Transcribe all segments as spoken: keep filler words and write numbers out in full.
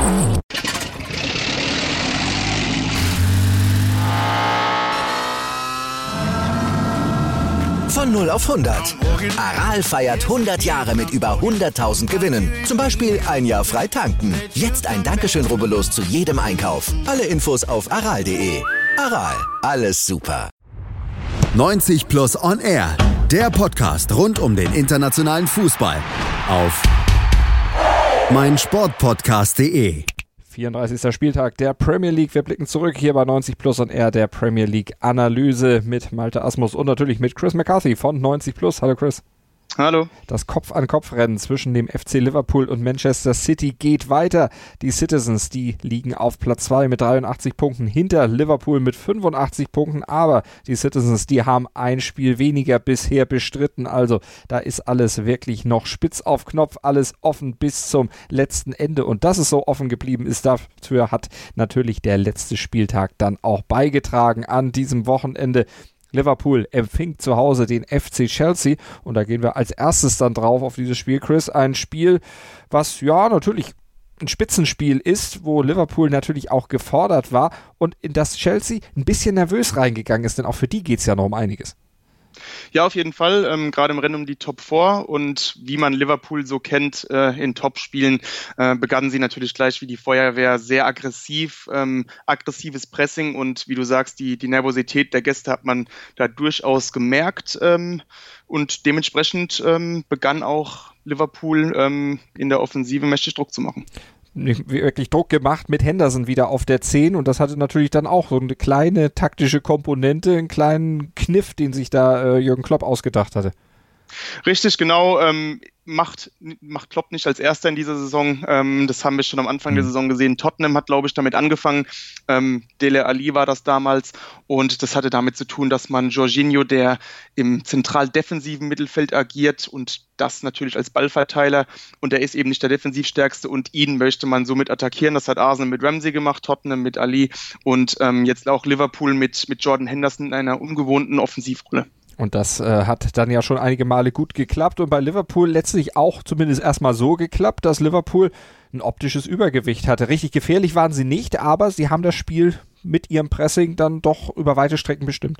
Von null auf hundert. Aral feiert hundert Jahre mit über hunderttausend Gewinnen. Zum Beispiel ein Jahr frei tanken. Jetzt ein Dankeschön, rubbellos zu jedem Einkauf. Alle Infos auf aral punkt de. Aral, alles super. neunzig Plus On Air. Der Podcast rund um den internationalen Fußball. Auf meinsportpodcast punkt de. vierunddreißigster Spieltag der Premier League. Wir blicken zurück hier bei neunzig Plus on Air, der Premier League Analyse mit Malte Asmus und natürlich mit Chris McCarthy von neunzig Plus. Hallo Chris. Hallo. Das Kopf-an-Kopf-Rennen zwischen dem F C Liverpool und Manchester City geht weiter. Die Citizens, die liegen auf Platz zwei mit dreiundachtzig Punkten hinter Liverpool mit fünfundachtzig Punkten, aber die Citizens, die haben ein Spiel weniger bisher bestritten, also da ist alles wirklich noch spitz auf Knopf, alles offen bis zum letzten Ende und dass es so offen geblieben ist, dafür hat natürlich der letzte Spieltag dann auch beigetragen an diesem Wochenende. Liverpool empfängt zu Hause den F C Chelsea und da gehen wir als erstes dann drauf auf dieses Spiel, Chris. Ein Spiel, was ja natürlich ein Spitzenspiel ist, wo Liverpool natürlich auch gefordert war und in das Chelsea ein bisschen nervös reingegangen ist, denn auch für die geht es ja noch um einiges. Ja, auf jeden Fall, ähm, gerade im Rennen um die Top vier und wie man Liverpool so kennt äh, in Topspielen, äh, begannen sie natürlich gleich wie die Feuerwehr sehr aggressiv, ähm, aggressives Pressing und wie du sagst, die, die Nervosität der Gäste hat man da durchaus gemerkt ähm, und dementsprechend ähm, begann auch Liverpool ähm, in der Offensive mächtig Druck zu machen. Wirklich Druck gemacht mit Henderson wieder auf der zehn und das hatte natürlich dann auch so eine kleine taktische Komponente, einen kleinen Kniff, den sich da äh, Jürgen Klopp ausgedacht hatte. Richtig, genau. Ähm, macht, macht Klopp nicht als Erster in dieser Saison. Ähm, das haben wir schon am Anfang mhm. der Saison gesehen. Tottenham hat, glaube ich, damit angefangen. Ähm, Dele Alli war das damals. Und das hatte damit zu tun, dass man Jorginho, der im zentral defensiven Mittelfeld agiert und das natürlich als Ballverteiler. Und er ist eben nicht der Defensivstärkste und ihn möchte man somit attackieren. Das hat Arsenal mit Ramsey gemacht, Tottenham mit Ali und ähm, jetzt auch Liverpool mit, mit Jordan Henderson in einer ungewohnten Offensivrolle. Und das äh, hat dann ja schon einige Male gut geklappt und bei Liverpool letztlich auch zumindest erstmal so geklappt, dass Liverpool ein optisches Übergewicht hatte. Richtig gefährlich waren sie nicht, aber sie haben das Spiel mit ihrem Pressing dann doch über weite Strecken bestimmt.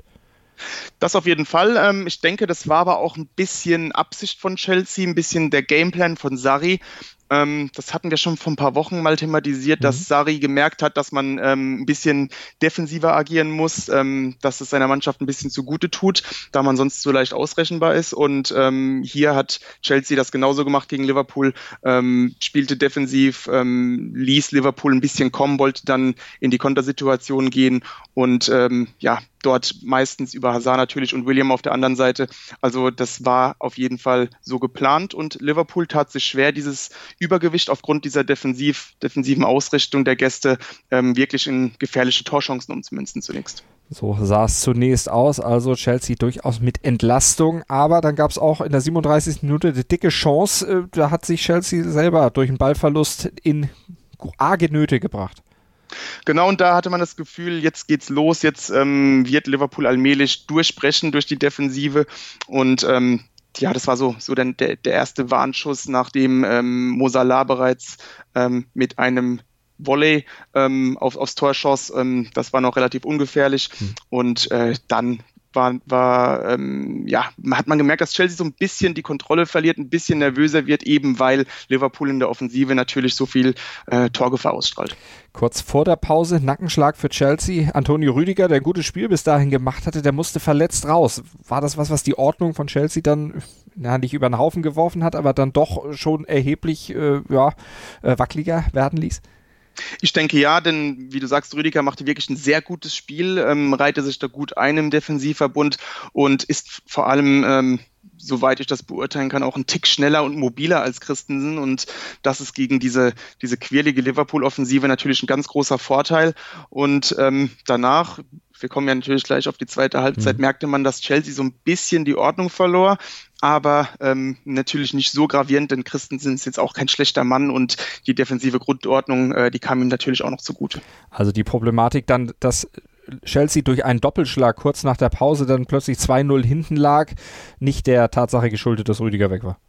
Das auf jeden Fall. Ähm, ich denke, das war aber auch ein bisschen Absicht von Chelsea, ein bisschen der Gameplan von Sarri. Ähm, das hatten wir schon vor ein paar Wochen mal thematisiert, mhm. dass Sarri gemerkt hat, dass man ähm, ein bisschen defensiver agieren muss, ähm, dass es seiner Mannschaft ein bisschen zugute tut, da man sonst so leicht ausrechenbar ist. Und ähm, hier hat Chelsea das genauso gemacht gegen Liverpool, ähm, spielte defensiv, ähm, ließ Liverpool ein bisschen kommen, wollte dann in die Kontersituation gehen und ähm, ja, dort meistens über Hazard natürlich und William auf der anderen Seite. Also das war auf jeden Fall so geplant und Liverpool tat sich schwer, dieses Übergewicht aufgrund dieser defensiv, defensiven Ausrichtung der Gäste ähm, wirklich in gefährliche Torchancen umzumünzen zunächst. So sah es zunächst aus, also Chelsea durchaus mit Entlastung, aber dann gab es auch in der siebenunddreißigsten Minute eine dicke Chance, äh, da hat sich Chelsea selber durch einen Ballverlust in arge Nöte gebracht. Genau, und da hatte man das Gefühl, jetzt geht's los, jetzt ähm, wird Liverpool allmählich durchbrechen durch die Defensive und ähm, ja, das war so, so der, der erste Warnschuss, nachdem ähm, Mo Salah bereits ähm, mit einem Volley ähm, auf, aufs Tor schoss. Ähm, das war noch relativ ungefährlich mhm. und äh, dann war, war ähm, ja, hat man gemerkt, dass Chelsea so ein bisschen die Kontrolle verliert, ein bisschen nervöser wird, eben weil Liverpool in der Offensive natürlich so viel äh, Torgefahr ausstrahlt. Kurz vor der Pause, Nackenschlag für Chelsea. Antonio Rüdiger, der ein gutes Spiel bis dahin gemacht hatte, der musste verletzt raus. War das was, was die Ordnung von Chelsea dann na, nicht über den Haufen geworfen hat, aber dann doch schon erheblich äh, ja, äh, wackeliger werden ließ? Ich denke ja, denn wie du sagst, Rüdiger machte wirklich ein sehr gutes Spiel, ähm, reihte sich da gut ein im Defensivverbund und ist vor allem, ähm, soweit ich das beurteilen kann, auch ein Tick schneller und mobiler als Christensen und das ist gegen diese, diese quirlige Liverpool-Offensive natürlich ein ganz großer Vorteil und ähm, danach, wir kommen ja natürlich gleich auf die zweite Halbzeit, mhm. merkte man, dass Chelsea so ein bisschen die Ordnung verlor, aber ähm, natürlich nicht so gravierend, denn Christensen ist jetzt auch kein schlechter Mann und die defensive Grundordnung, äh, die kam ihm natürlich auch noch zugute. Also die Problematik dann, dass Chelsea durch einen Doppelschlag kurz nach der Pause dann plötzlich zwei null hinten lag, nicht der Tatsache geschuldet, dass Rüdiger weg war.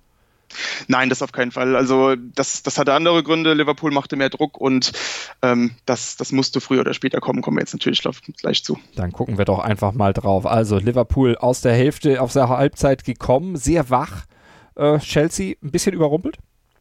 Nein, das auf keinen Fall. Also das, das hatte andere Gründe. Liverpool machte mehr Druck und ähm, das, das musste früher oder später kommen. Kommen wir jetzt natürlich gleich zu. Dann gucken wir doch einfach mal drauf. Also Liverpool aus der Hälfte auf der Halbzeit gekommen, sehr wach. Äh, Chelsea ein bisschen überrumpelt?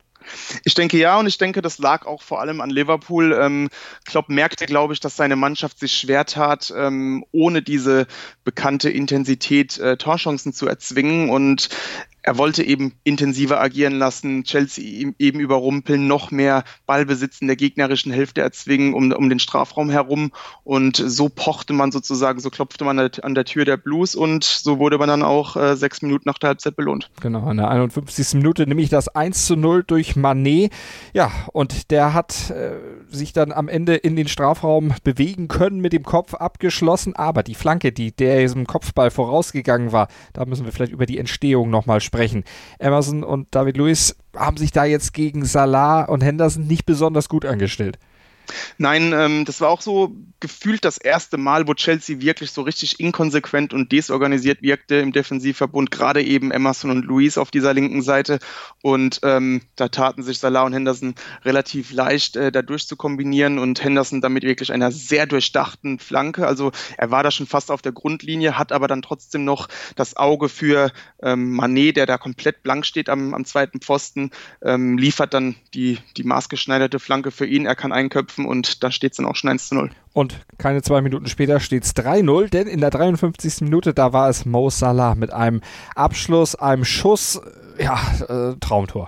Ich denke ja, und ich denke, das lag auch vor allem an Liverpool. Ähm, Klopp merkte, glaube ich, dass seine Mannschaft sich schwer tat, ähm, ohne diese bekannte Intensität äh, Torchancen zu erzwingen, und er wollte eben intensiver agieren lassen, Chelsea eben überrumpeln, noch mehr Ballbesitz in der gegnerischen Hälfte erzwingen um, um den Strafraum herum, und so pochte man sozusagen, so klopfte man an der Tür der Blues, und so wurde man dann auch äh, sechs Minuten nach der Halbzeit belohnt. Genau, in der einundfünfzigsten Minute nämlich das eins zu null durch Mané. Ja, und der hat äh, sich dann am Ende in den Strafraum bewegen können, mit dem Kopf abgeschlossen, aber die Flanke, die der diesem Kopfball vorausgegangen war, da müssen wir vielleicht über die Entstehung nochmal sprechen. Emerson und David Luiz haben sich da jetzt gegen Salah und Henderson nicht besonders gut angestellt. Nein, ähm, das war auch so gefühlt das erste Mal, wo Chelsea wirklich so richtig inkonsequent und desorganisiert wirkte im Defensivverbund, gerade eben Emerson und Luiz auf dieser linken Seite, und ähm, da taten sich Salah und Henderson relativ leicht, äh, da durch zu kombinieren, und Henderson damit wirklich einer sehr durchdachten Flanke, also er war da schon fast auf der Grundlinie, hat aber dann trotzdem noch das Auge für ähm, Mané, der da komplett blank steht am, am zweiten Pfosten, ähm, liefert dann die, die maßgeschneiderte Flanke für ihn, er kann einköpfen, und da steht es dann auch schon eins zu null. Und keine zwei Minuten später steht es drei null, denn in der dreiundfünfzigsten Minute, da war es Mo Salah mit einem Abschluss, einem Schuss, ja, äh, Traumtor.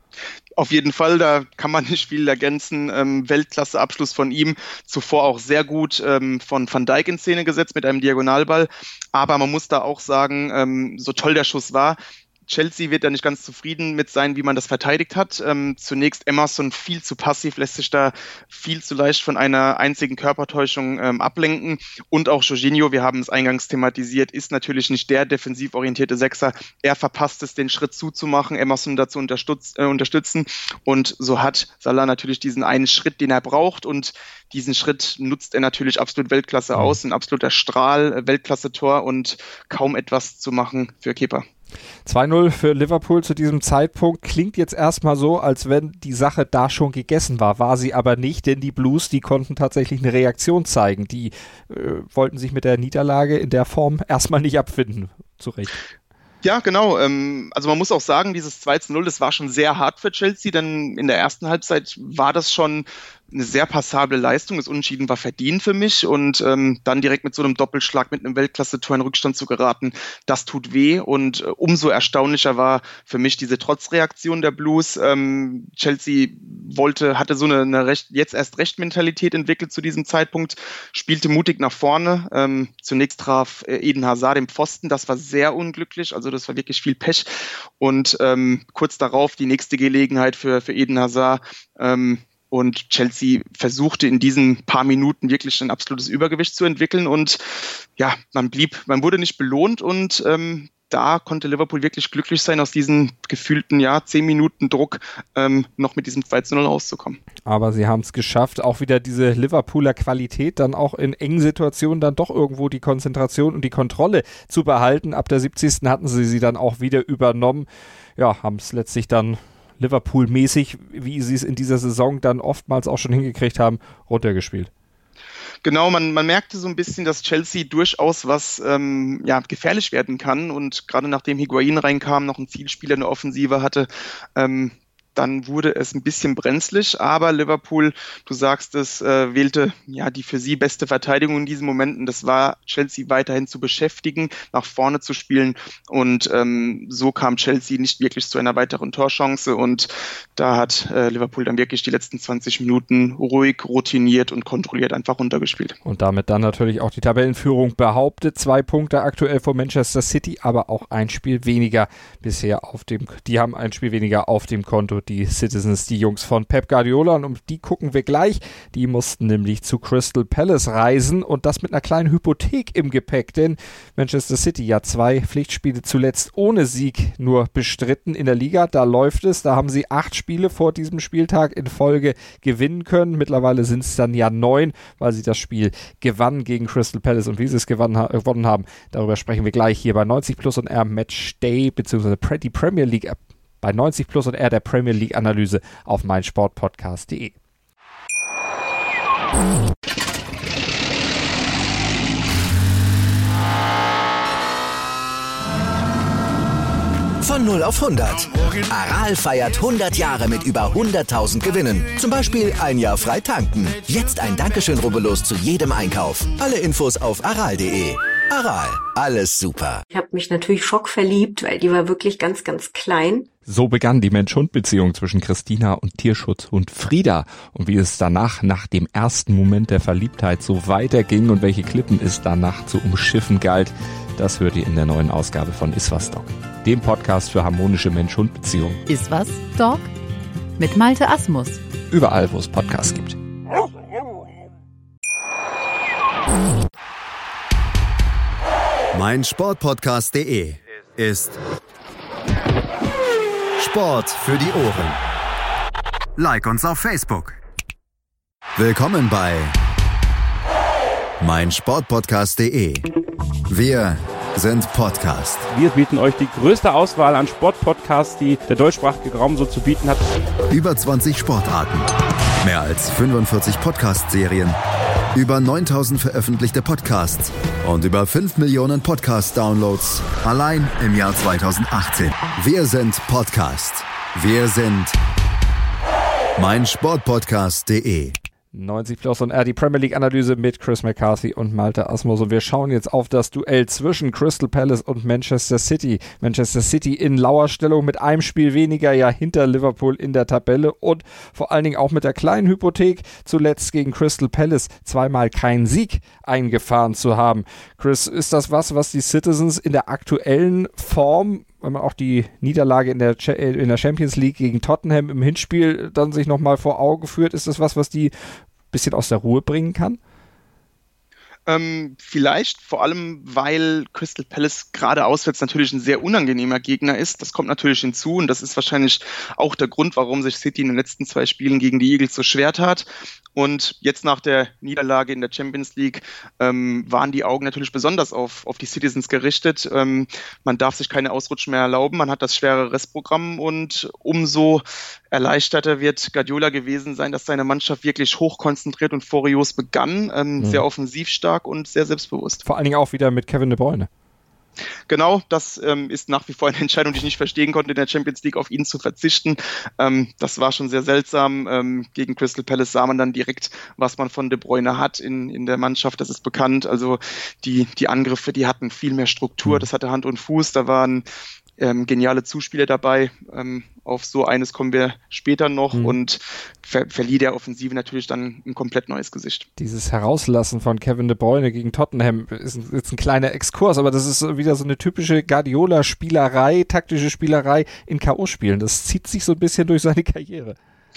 Auf jeden Fall, da kann man nicht viel ergänzen. Ähm, Weltklasse-Abschluss von ihm, zuvor auch sehr gut ähm, von Van Dijk in Szene gesetzt mit einem Diagonalball, aber man muss da auch sagen, ähm, so toll der Schuss war, Chelsea wird da nicht ganz zufrieden mit sein, wie man das verteidigt hat. Ähm, zunächst Emerson viel zu passiv, lässt sich da viel zu leicht von einer einzigen Körpertäuschung ähm, ablenken. Und auch Jorginho, wir haben es eingangs thematisiert, ist natürlich nicht der defensiv orientierte Sechser. Er verpasst es, den Schritt zuzumachen, Emerson dazu unterstütz, äh, unterstützen. Und so hat Salah natürlich diesen einen Schritt, den er braucht. Und diesen Schritt nutzt er natürlich absolut Weltklasse aus. Ein absoluter Strahl, Weltklasse-Tor und kaum etwas zu machen für Kepa. zwei null für Liverpool zu diesem Zeitpunkt. Klingt jetzt erstmal so, als wenn die Sache da schon gegessen war. War sie aber nicht, denn die Blues, die konnten tatsächlich eine Reaktion zeigen. Die äh, wollten sich mit der Niederlage in der Form erstmal nicht abfinden. Zu Recht. Ja, genau. Ähm, also man muss auch sagen, dieses zwei zu null, das war schon sehr hart für Chelsea, denn in der ersten Halbzeit war das schon eine sehr passable Leistung. Das Unentschieden war verdient für mich, und ähm, dann direkt mit so einem Doppelschlag mit einem Weltklasse-Tor in Rückstand zu geraten, das tut weh, und äh, umso erstaunlicher war für mich diese Trotzreaktion der Blues. Ähm, Chelsea wollte, hatte so eine, eine recht, jetzt erst recht Mentalität entwickelt zu diesem Zeitpunkt, spielte mutig nach vorne. Ähm, zunächst traf äh, Eden Hazard den Pfosten, das war sehr unglücklich, also das war wirklich viel Pech, und ähm, kurz darauf die nächste Gelegenheit für, für Eden Hazard, ähm, und Chelsea versuchte in diesen paar Minuten wirklich ein absolutes Übergewicht zu entwickeln, und ja, man blieb, man wurde nicht belohnt, und ähm, da konnte Liverpool wirklich glücklich sein, aus diesen gefühlten, ja, zehn Minuten Druck ähm, noch mit diesem zwei zu null rauszukommen. Aber sie haben es geschafft, auch wieder diese Liverpooler Qualität, dann auch in engen Situationen dann doch irgendwo die Konzentration und die Kontrolle zu behalten. Ab der siebzigsten hatten sie sie dann auch wieder übernommen. Ja, haben es letztlich dann Liverpool-mäßig, wie sie es in dieser Saison dann oftmals auch schon hingekriegt haben, runtergespielt. Genau, man, man merkte so ein bisschen, dass Chelsea durchaus was ähm, ja, gefährlich werden kann, und gerade nachdem Higuain reinkam, noch ein Zielspieler in der Offensive hatte, ähm, dann wurde es ein bisschen brenzlig, aber Liverpool, du sagst es, äh, wählte ja die für sie beste Verteidigung in diesen Momenten. Das war Chelsea weiterhin zu beschäftigen, nach vorne zu spielen, und ähm, so kam Chelsea nicht wirklich zu einer weiteren Torchance, und da hat äh, Liverpool dann wirklich die letzten zwanzig Minuten ruhig, routiniert und kontrolliert einfach runtergespielt. Und damit dann natürlich auch die Tabellenführung behauptet. Zwei Punkte aktuell vor Manchester City, aber auch ein Spiel weniger bisher auf dem, die haben ein Spiel weniger auf dem Konto, die Citizens, die Jungs von Pep Guardiola, und um die gucken wir gleich. Die mussten nämlich zu Crystal Palace reisen, und das mit einer kleinen Hypothek im Gepäck, denn Manchester City ja zwei Pflichtspiele zuletzt ohne Sieg nur bestritten in der Liga. Da läuft es, da haben sie acht Spiele vor diesem Spieltag in Folge gewinnen können. Mittlerweile sind es dann ja neun, weil sie das Spiel gewannen gegen Crystal Palace, und wie sie es gewonnen, ha- gewonnen haben, darüber sprechen wir gleich hier bei neunzig Plus und R Match Day, beziehungsweise die Premier League bei neunzig Plus und R, der Premier League Analyse auf meinsportpodcast punkt de. Von null auf hundert. Aral feiert hundert Jahre mit über hunderttausend Gewinnen. Zum Beispiel ein Jahr frei tanken. Jetzt ein Dankeschön, rubbellos zu jedem Einkauf. Alle Infos auf aral punkt de. Aral, alles super. Ich habe mich natürlich schockverliebt, weil die war wirklich ganz, ganz klein. So begann die Mensch-Hund-Beziehung zwischen Christina und Tierschutzhund Frieda. Und wie es danach, nach dem ersten Moment der Verliebtheit, so weiterging und welche Klippen es danach zu umschiffen galt, das hört ihr in der neuen Ausgabe von Iswas Dog, dem Podcast für harmonische Mensch-Hund-Beziehungen. Iswas Dog mit Malte Asmus. Überall, wo es Podcasts gibt. meinsportpodcast punkt de ist Sport für die Ohren. Like uns auf Facebook. Willkommen bei meinsportpodcast punkt de. Wir sind Podcast. Wir bieten euch die größte Auswahl an Sportpodcasts, die der deutschsprachige Raum so zu bieten hat. Über zwanzig Sportarten, mehr als fünfundvierzig Podcast-Serien, über neuntausend veröffentlichte Podcasts und über fünf Millionen Podcast-Downloads allein im Jahr zweitausendachtzehn. Wir sind Podcast. Wir sind meinsportpodcast punkt de. neunzig Plus und R, die Premier League Analyse mit Chris McCarthy und Malte Asmus. Und wir schauen jetzt auf das Duell zwischen Crystal Palace und Manchester City. Manchester City in Lauerstellung mit einem Spiel weniger, ja hinter Liverpool in der Tabelle und vor allen Dingen auch mit der kleinen Hypothek, zuletzt gegen Crystal Palace zweimal keinen Sieg eingefahren zu haben. Chris, ist das was, was die Citizens in der aktuellen Form, wenn man auch die Niederlage in der, in der Champions League gegen Tottenham im Hinspiel dann sich nochmal vor Augen führt, ist das was, was die ein bisschen aus der Ruhe bringen kann? Ähm, vielleicht vor allem, weil Crystal Palace gerade auswärts natürlich ein sehr unangenehmer Gegner ist. Das kommt natürlich hinzu und das ist wahrscheinlich auch der Grund, warum sich City in den letzten zwei Spielen gegen die Eagles so schwer tat. Und jetzt nach der Niederlage in der Champions League ähm, waren die Augen natürlich besonders auf, auf die Citizens gerichtet. Ähm, man darf sich keine Ausrutschen mehr erlauben. Man hat das schwere Restprogramm und umso erleichterter wird Guardiola gewesen sein, dass seine Mannschaft wirklich hochkonzentriert und furios begann. Ähm, mhm. Sehr offensiv stark und sehr selbstbewusst. Vor allen Dingen auch wieder mit Kevin De Bruyne. Genau, das ähm, ist nach wie vor eine Entscheidung, die ich nicht verstehen konnte, in der Champions League auf ihn zu verzichten. Ähm, das war schon sehr seltsam. Ähm, gegen Crystal Palace sah man dann direkt, was man von De Bruyne hat in, in der Mannschaft. Das ist bekannt. Also die, die Angriffe, die hatten viel mehr Struktur. Das hatte Hand und Fuß. Da waren ähm, geniale Zuspieler dabei. Ähm, auf so eines kommen wir später noch mhm. und ver- verlieh der Offensive natürlich dann ein komplett neues Gesicht. Dieses Herauslassen von Kevin De Bruyne gegen Tottenham ist ein, ist ein kleiner Exkurs, aber das ist wieder so eine typische Guardiola-Spielerei, taktische Spielerei in K O-Spielen. Das zieht sich so ein bisschen durch seine Karriere.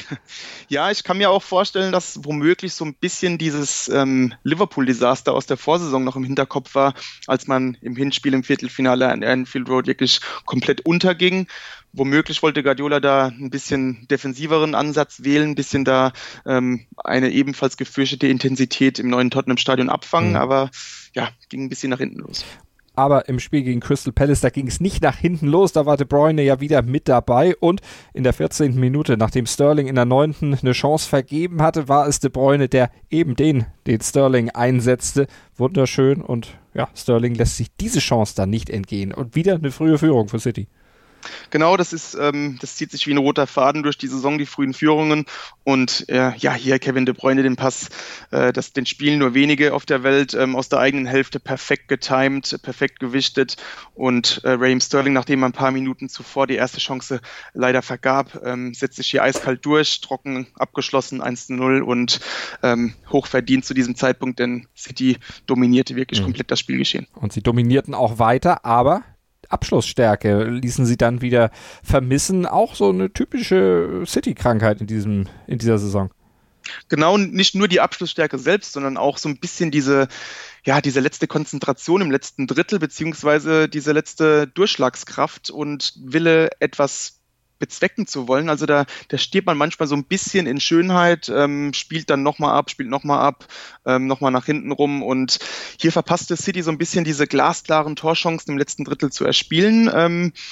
Ja, ich kann mir auch vorstellen, dass womöglich so ein bisschen dieses ähm, Liverpool-Desaster aus der Vorsaison noch im Hinterkopf war, als man im Hinspiel im Viertelfinale an Anfield Road wirklich komplett unterging. Womöglich wollte Guardiola da ein bisschen defensiveren Ansatz wählen, ein bisschen da ähm, eine ebenfalls gefürchtete Intensität im neuen Tottenham-Stadion abfangen, mhm. aber ja, ging ein bisschen nach hinten los. Aber im Spiel gegen Crystal Palace, da ging es nicht nach hinten los, da war De Bruyne ja wieder mit dabei und in der vierzehnten Minute, nachdem Sterling in der neunten eine Chance vergeben hatte, war es De Bruyne, der eben den, den Sterling einsetzte. Wunderschön und ja, Sterling lässt sich diese Chance dann nicht entgehen und wieder eine frühe Führung für City. Genau, das ist, ähm, das zieht sich wie ein roter Faden durch die Saison, die frühen Führungen und äh, ja, hier Kevin De Bruyne den Pass, äh, das, den spielen nur wenige auf der Welt, ähm, aus der eigenen Hälfte perfekt getimed, perfekt gewichtet und äh, Raheem Sterling, nachdem er ein paar Minuten zuvor die erste Chance leider vergab, ähm, setzt sich hier eiskalt durch, trocken abgeschlossen, eins zu null und ähm, hochverdient zu diesem Zeitpunkt, denn City dominierte wirklich mhm. komplett das Spielgeschehen. Und sie dominierten auch weiter, aber Abschlussstärke ließen sie dann wieder vermissen. Auch so eine typische City-Krankheit in diesem, in dieser Saison. Genau, nicht nur die Abschlussstärke selbst, sondern auch so ein bisschen diese, ja, diese letzte Konzentration im letzten Drittel, beziehungsweise diese letzte Durchschlagskraft und Wille, etwas bezwecken zu wollen. Also da, da stirbt man manchmal so ein bisschen in Schönheit, ähm, spielt dann nochmal ab, spielt nochmal ab, ähm, nochmal nach hinten rum und hier verpasste City so ein bisschen diese glasklaren Torchancen im letzten Drittel zu erspielen. Ähm,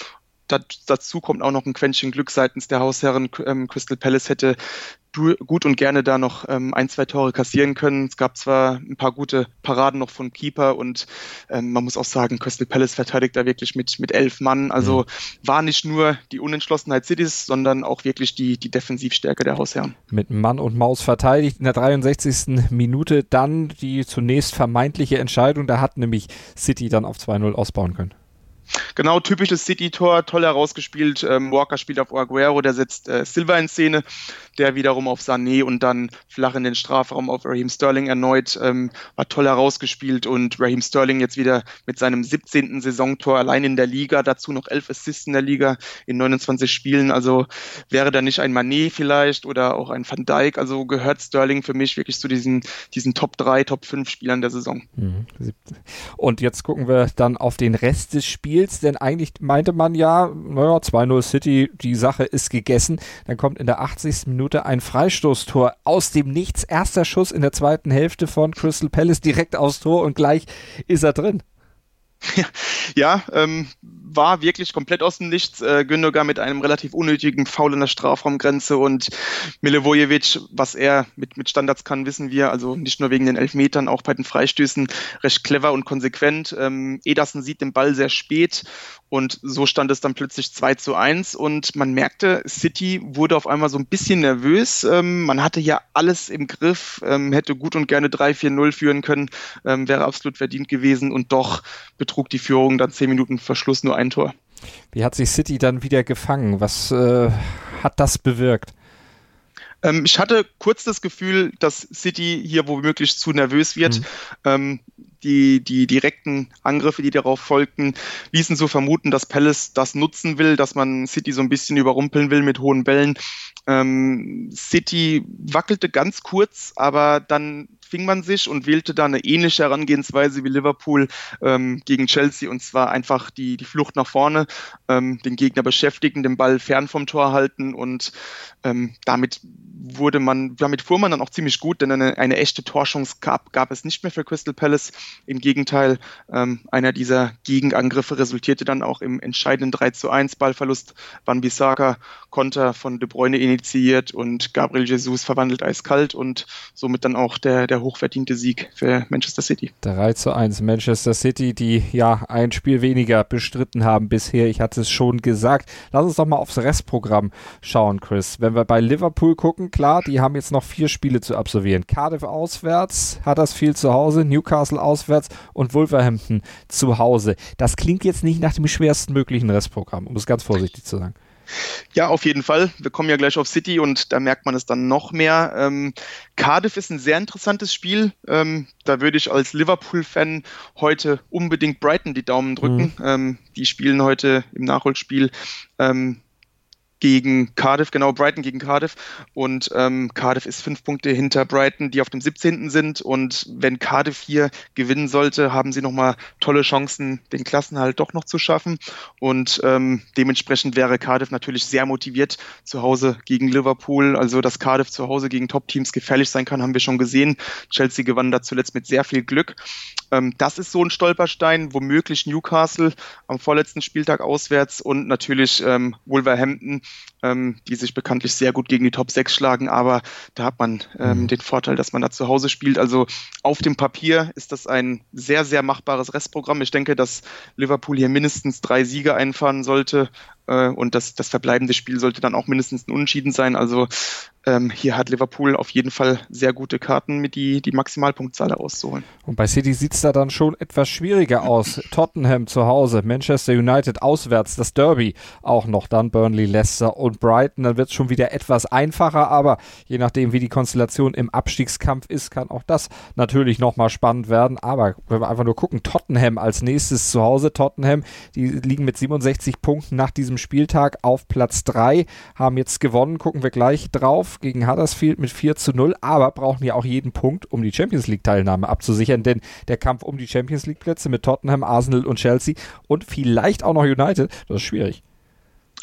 da, dazu kommt auch noch ein Quäntchen Glück seitens der Hausherren. Ähm, Crystal Palace hätte du, gut und gerne da noch ähm, ein, zwei Tore kassieren können. Es gab zwar ein paar gute Paraden noch vom Keeper und ähm, man muss auch sagen, Crystal Palace verteidigt da wirklich mit, mit elf Mann. Also mhm. war nicht nur die Unentschlossenheit Citys, sondern auch wirklich die, die Defensivstärke der Hausherren. Mit Mann und Maus verteidigt. In der dreiundsechzigsten Minute dann die zunächst vermeintliche Entscheidung. Da hat nämlich City dann auf zwei null ausbauen können. Genau, typisches City-Tor, toll herausgespielt. Ähm, Walker spielt auf Aguero, der setzt äh, Silva in Szene, der wiederum auf Sané und dann flach in den Strafraum auf Raheem Sterling erneut. Ähm, war toll herausgespielt und Raheem Sterling jetzt wieder mit seinem siebzehnten Saisontor allein in der Liga, dazu noch elf Assists in der Liga in neunundzwanzig Spielen. Also wäre da nicht ein Mané vielleicht oder auch ein Van Dijk, also gehört Sterling für mich wirklich zu diesen, diesen Top drei, Top fünf Spielern der Saison. Und jetzt gucken wir dann auf den Rest des Spiels. Denn eigentlich meinte man ja, naja, zwei null City, die Sache ist gegessen. Dann kommt in der achtzigsten Minute ein Freistoßtor aus dem Nichts. Erster Schuss in der zweiten Hälfte von Crystal Palace direkt aufs Tor und gleich ist er drin. Ja, ja ähm, war wirklich komplett aus dem Nichts. Äh, Gündogan mit einem relativ unnötigen Foul an der Strafraumgrenze und Milivojevic, was er mit, mit Standards kann, wissen wir, also nicht nur wegen den Elfmetern, auch bei den Freistößen recht clever und konsequent. Ähm, Ederson sieht den Ball sehr spät und so stand es dann plötzlich zwei zu eins und man merkte, City wurde auf einmal so ein bisschen nervös. Ähm, man hatte ja alles im Griff, ähm, hätte gut und gerne drei vier null führen können, ähm, wäre absolut verdient gewesen und doch betrug die Führung dann zehn Minuten Verschluss nur ein Tor. Wie hat sich City dann wieder gefangen? Was äh, hat das bewirkt? Ähm, ich hatte kurz das Gefühl, dass City hier womöglich zu nervös wird. Mhm. Ähm, die, die direkten Angriffe, die darauf folgten, ließen so vermuten, dass Palace das nutzen will, dass man City so ein bisschen überrumpeln will mit hohen Bällen. Ähm, City wackelte ganz kurz, aber dann fing man sich und wählte da eine ähnliche Herangehensweise wie Liverpool ähm, gegen Chelsea, und zwar einfach die, die Flucht nach vorne, ähm, den Gegner beschäftigen, den Ball fern vom Tor halten und ähm, damit wurde man, damit fuhr man dann auch ziemlich gut, denn eine, eine echte Torchance gab, gab es nicht mehr für Crystal Palace. Im Gegenteil, ähm, einer dieser Gegenangriffe resultierte dann auch im entscheidenden drei zu eins Ballverlust. Wan-Bissaka, Konter von De Bruyne initiiert und Gabriel Jesus verwandelt eiskalt und somit dann auch der, der hochverdiente Sieg für Manchester City. drei zu eins Manchester City, die ja ein Spiel weniger bestritten haben bisher. Ich hatte es schon gesagt. Lass uns doch mal aufs Restprogramm schauen, Chris. Wenn wir bei Liverpool gucken, klar, die haben jetzt noch vier Spiele zu absolvieren. Cardiff auswärts, Huddersfield zu Hause, Newcastle auswärts und Wolverhampton zu Hause. Das klingt jetzt nicht nach dem schwersten möglichen Restprogramm, um es ganz vorsichtig zu sagen. Ja, auf jeden Fall. Wir kommen ja gleich auf City und da merkt man es dann noch mehr. Ähm, Cardiff ist ein sehr interessantes Spiel. Ähm, da würde ich als Liverpool-Fan heute unbedingt Brighton die Daumen drücken. Mhm. Ähm, die spielen heute im Nachholspiel ähm, gegen Cardiff, genau, Brighton gegen Cardiff und ähm, Cardiff ist fünf Punkte hinter Brighton, die auf dem siebzehnten sind und wenn Cardiff hier gewinnen sollte, haben sie nochmal tolle Chancen, den Klassenhalt doch noch zu schaffen und ähm, dementsprechend wäre Cardiff natürlich sehr motiviert zu Hause gegen Liverpool, also dass Cardiff zu Hause gegen Top-Teams gefährlich sein kann, haben wir schon gesehen. Chelsea gewann da zuletzt mit sehr viel Glück. Ähm, das ist so ein Stolperstein, womöglich Newcastle am vorletzten Spieltag auswärts und natürlich ähm, Wolverhampton, Ähm, die sich bekanntlich sehr gut gegen die Top sechs schlagen, aber da hat man ähm, mhm. den Vorteil, dass man da zu Hause spielt. Also auf dem Papier ist das ein sehr, sehr machbares Restprogramm. Ich denke, dass Liverpool hier mindestens drei Siege einfahren sollte äh, und das, das verbleibende Spiel sollte dann auch mindestens ein Unentschieden sein. Also ähm, hier hat Liverpool auf jeden Fall sehr gute Karten, mit die, die Maximalpunktzahl herauszuholen. Und bei City sieht es da dann schon etwas schwieriger aus. Tottenham zu Hause, Manchester United auswärts, das Derby auch noch, dann Burnley, Leicester und Brighton. Dann wird es schon wieder etwas einfacher, aber je nachdem, wie die Konstellation im Abstiegskampf ist, kann auch das natürlich nochmal spannend werden. Aber wenn wir einfach nur gucken, Tottenham als nächstes zu Hause. Tottenham, die liegen mit siebenundsechzig Punkten nach diesem Spieltag auf Platz drei, haben jetzt gewonnen, gucken wir gleich drauf, gegen Huddersfield mit vier zu null, aber brauchen ja auch jeden Punkt, um die Champions League Teilnahme abzusichern, denn der Kampf um die Champions League Plätze mit Tottenham, Arsenal und Chelsea und vielleicht auch noch United, das ist schwierig.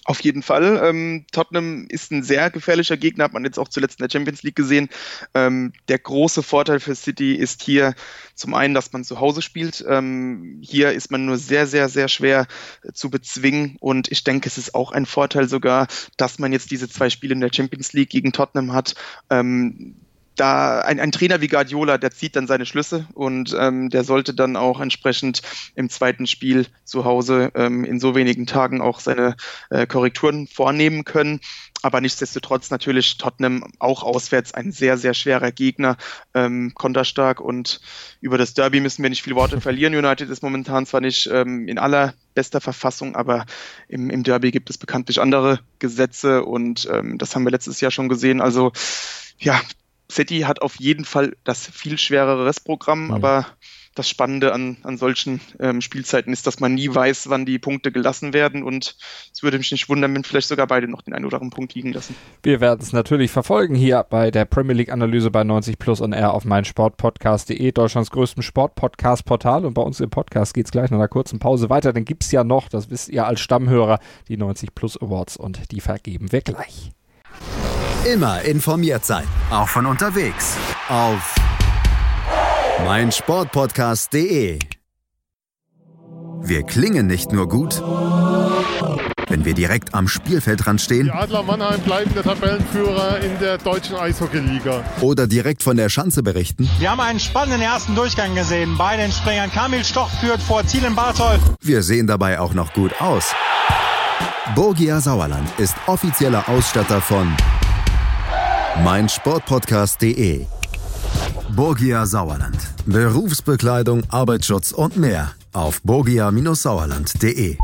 Auf jeden Fall. Ähm, Tottenham ist ein sehr gefährlicher Gegner, hat man jetzt auch zuletzt in der Champions League gesehen. Ähm, der große Vorteil für City ist hier zum einen, dass man zu Hause spielt. Ähm, hier ist man nur sehr, sehr, sehr schwer äh, zu bezwingen und ich denke, es ist auch ein Vorteil sogar, dass man jetzt diese zwei Spiele in der Champions League gegen Tottenham hat. Ähm, Da ein, ein Trainer wie Guardiola, der zieht dann seine Schlüsse und ähm, der sollte dann auch entsprechend im zweiten Spiel zu Hause ähm, in so wenigen Tagen auch seine äh, Korrekturen vornehmen können. Aber nichtsdestotrotz natürlich Tottenham auch auswärts ein sehr, sehr schwerer Gegner, ähm, konterstark und über das Derby müssen wir nicht viele Worte verlieren. United ist momentan zwar nicht ähm, in allerbester Verfassung, aber im, im Derby gibt es bekanntlich andere Gesetze und ähm, das haben wir letztes Jahr schon gesehen. Also ja, City hat auf jeden Fall das viel schwerere Restprogramm, mhm. aber das Spannende an, an solchen ähm, Spielzeiten ist, dass man nie weiß, wann die Punkte gelassen werden und es würde mich nicht wundern, wenn vielleicht sogar beide noch den einen oder anderen Punkt liegen lassen. Wir werden es natürlich verfolgen hier bei der Premier League Analyse bei neunzig Plus on Air auf meinsportpodcast punkt de, Deutschlands größtem Sportpodcast-Portal und bei uns im Podcast geht es gleich nach einer kurzen Pause weiter, dann gibt es ja noch, das wisst ihr als Stammhörer, die neunzig Plus Awards und die vergeben wir gleich. Immer informiert sein, auch von unterwegs. Auf meinsportpodcast punkt de. Wir klingen nicht nur gut, wenn wir direkt am Spielfeldrand stehen. Die Adler Mannheim bleiben der Tabellenführer in der deutschen Eishockeyliga. Oder direkt von der Schanze berichten. Wir haben einen spannenden ersten Durchgang gesehen. Bei den Springern Kamil Stoch führt vor Thielen Bartol. Wir sehen dabei auch noch gut aus. Borgia Sauerland ist offizieller Ausstatter von meinsportpodcast punkt de. Borgia Sauerland. Berufsbekleidung, Arbeitsschutz und mehr auf borgia Sauerland punkt de.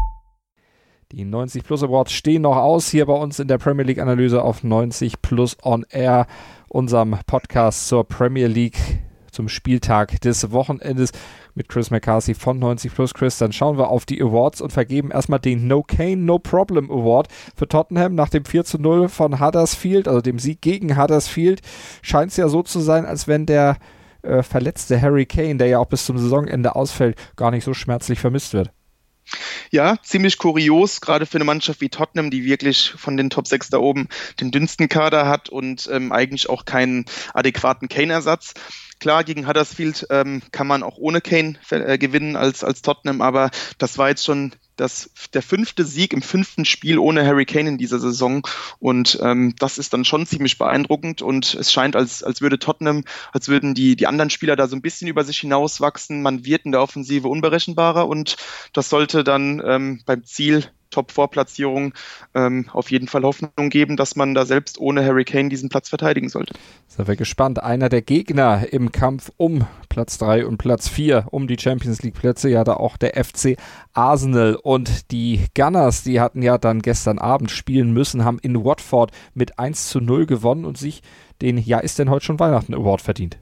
Die neunzig Plus Awards stehen noch aus hier bei uns in der Premier League Analyse auf neunzig Plus on Air, unserem Podcast zur Premier League zum Spieltag des Wochenendes mit Chris McCarthy von neunzig Plus. Chris, dann schauen wir auf die Awards und vergeben erstmal den No Cane, No Problem Award für Tottenham nach dem vier zu null von Huddersfield, also dem Sieg gegen Huddersfield. Scheint es ja so zu sein, als wenn der äh, verletzte Harry Kane, der ja auch bis zum Saisonende ausfällt, gar nicht so schmerzlich vermisst wird. Ja, ziemlich kurios, gerade für eine Mannschaft wie Tottenham, die wirklich von den Top sechs da oben den dünnsten Kader hat und ähm, eigentlich auch keinen adäquaten Kane-Ersatz. Klar, gegen Huddersfield ähm, kann man auch ohne Kane äh, gewinnen als, als Tottenham, aber das war jetzt schon das, der fünfte Sieg im fünften Spiel ohne Harry Kane in dieser Saison und ähm, das ist dann schon ziemlich beeindruckend und es scheint, als, als würde Tottenham, als würden die, die anderen Spieler da so ein bisschen über sich hinauswachsen. Man wird in der Offensive unberechenbarer und das sollte dann ähm, beim Ziel Top-vier-Platzierung ähm, auf jeden Fall Hoffnung geben, dass man da selbst ohne Harry Kane diesen Platz verteidigen sollte. Sind wir gespannt. Einer der Gegner im Kampf um Platz drei und Platz vier, um die Champions League Plätze, ja da auch der F C Arsenal und die Gunners, die hatten ja dann gestern Abend spielen müssen, haben in Watford mit eins zu null gewonnen und sich den Ja ist denn heute schon Weihnachten Award verdient.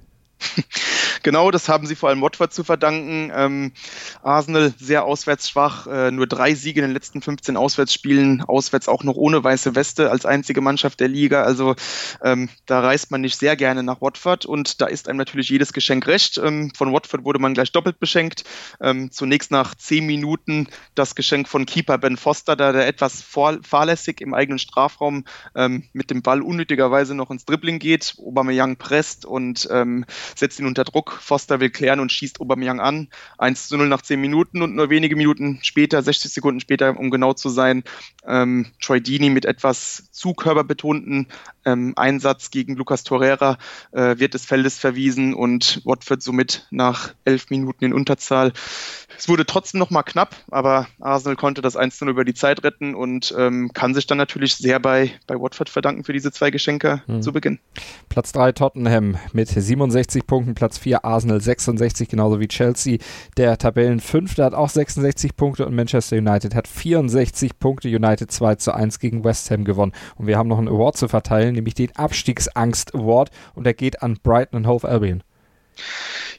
Genau, das haben sie vor allem Watford zu verdanken. Ähm, Arsenal sehr auswärts schwach, äh, nur drei Siege in den letzten fünfzehn Auswärtsspielen, auswärts auch noch ohne weiße Weste als einzige Mannschaft der Liga. Also ähm, da reist man nicht sehr gerne nach Watford und da ist einem natürlich jedes Geschenk recht. Ähm, von Watford wurde man gleich doppelt beschenkt. Ähm, zunächst nach zehn Minuten das Geschenk von Keeper Ben Foster, da der etwas vor, fahrlässig im eigenen Strafraum ähm, mit dem Ball unnötigerweise noch ins Dribbling geht. Aubameyang presst und ähm, setzt ihn unter Druck. Foster will klären und schießt Aubameyang an. eins zu null nach zehn Minuten und nur wenige Minuten später, sechzig Sekunden später, um genau zu sein, ähm, Troy Deeney mit etwas zu körperbetonten ähm, Einsatz gegen Lucas Torreira äh, wird des Feldes verwiesen und Watford somit nach elf Minuten in Unterzahl. Es wurde trotzdem nochmal knapp, aber Arsenal konnte das eins zu null über die Zeit retten und ähm, kann sich dann natürlich sehr bei, bei Watford verdanken für diese zwei Geschenke hm. zu Beginn. Platz drei Tottenham mit siebenundsechzig Punkten, Platz vier Arsenal sechsundsechzig, genauso wie Chelsea. Der Tabellenfünfte hat auch sechsundsechzig Punkte und Manchester United hat vierundsechzig Punkte. United zwei zu eins gegen West Ham gewonnen. Und wir haben noch einen Award zu verteilen, nämlich den Abstiegsangst-Award und der geht an Brighton und Hove Albion.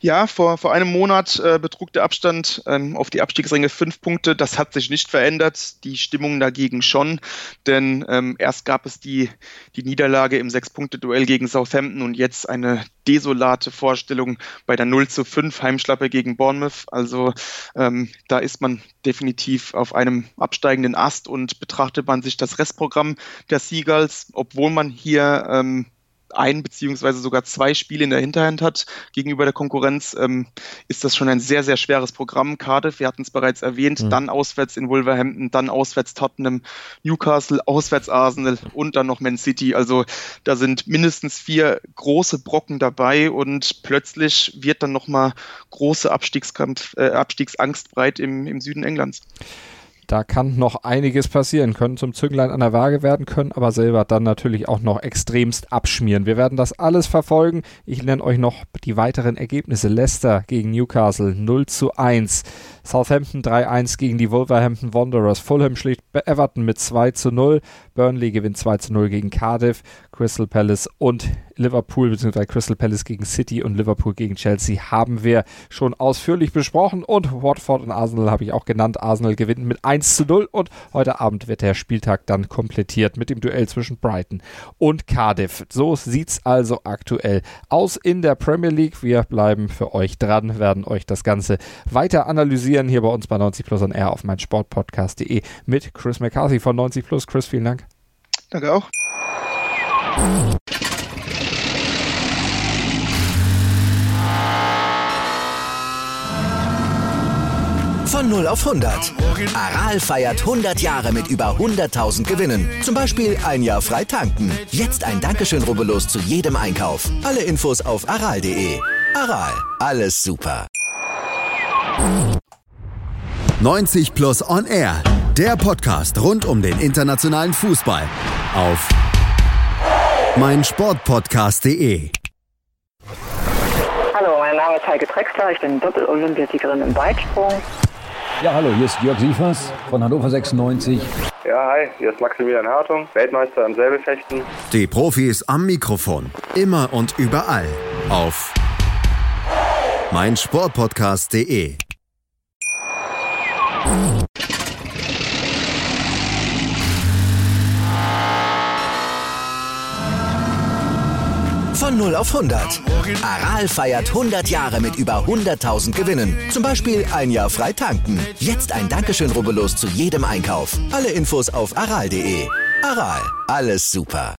Ja, vor, vor einem Monat äh, betrug der Abstand ähm, auf die Abstiegsränge fünf Punkte. Das hat sich nicht verändert, die Stimmung dagegen schon, denn ähm, erst gab es die, die Niederlage im Sechs-Punkte-Duell gegen Southampton und jetzt eine desolate Vorstellung bei der null zu fünf Heimschlappe gegen Bournemouth. Also ähm, da ist man definitiv auf einem absteigenden Ast und betrachtet man sich das Restprogramm der Seagulls, obwohl man hier ähm, ein beziehungsweise sogar zwei Spiele in der Hinterhand hat gegenüber der Konkurrenz, ähm, ist das schon ein sehr, sehr schweres Programm. Cardiff, wir hatten es bereits erwähnt, mhm. dann auswärts in Wolverhampton, dann auswärts Tottenham, Newcastle, auswärts Arsenal und dann noch Man City. Also da sind mindestens vier große Brocken dabei und plötzlich wird dann nochmal große Abstiegskampf, äh, Abstiegsangst breit im, im Süden Englands. Da kann noch einiges passieren, können zum Zünglein an der Waage werden, können aber selber dann natürlich auch noch extremst abschmieren. Wir werden das alles verfolgen. Ich nenne euch noch die weiteren Ergebnisse. Leicester gegen Newcastle null zu eins. Southampton drei eins gegen die Wolverhampton Wanderers. Fulham schlägt Everton mit zwei zu null. Burnley gewinnt zwei zu null gegen Cardiff. Crystal Palace und Liverpool, beziehungsweise Crystal Palace gegen City und Liverpool gegen Chelsea haben wir schon ausführlich besprochen. Und Watford und Arsenal habe ich auch genannt. Arsenal gewinnt mit eins zu null und heute Abend wird der Spieltag dann komplettiert mit dem Duell zwischen Brighton und Cardiff. So sieht's also aktuell aus in der Premier League. Wir bleiben für euch dran, werden euch das Ganze weiter analysieren hier bei uns bei neunzig Plus on Air auf meinsportpodcast punkt de mit Chris McCarthy von neunzig Plus. Chris, vielen Dank. Danke auch. Von null auf hundert. Aral feiert hundert Jahre mit über hunderttausend Gewinnen. Zum Beispiel ein Jahr frei tanken. Jetzt ein Dankeschön, rubbellos zu jedem Einkauf. Alle Infos auf aral punkt de. Aral, alles super. neunzig Plus on Air. Der Podcast rund um den internationalen Fußball. Auf meinsportpodcast punkt de. Hallo, mein Name ist Heike Drexler, ich bin Doppel-Olympiasiegerin im Weitsprung. Ja, hallo, hier ist Jörg Sievers von Hannover sechsundneunzig. Ja, hi, hier ist Maximilian Hartung, Weltmeister im Säbelfechten. Die Profis am Mikrofon, immer und überall auf meinsportpodcast punkt de. Von null auf hundert. Aral feiert hundert Jahre mit über hunderttausend Gewinnen. Zum Beispiel ein Jahr frei tanken. Jetzt ein Dankeschön, rubbellos zu jedem Einkauf. Alle Infos auf aral punkt de. Aral, alles super.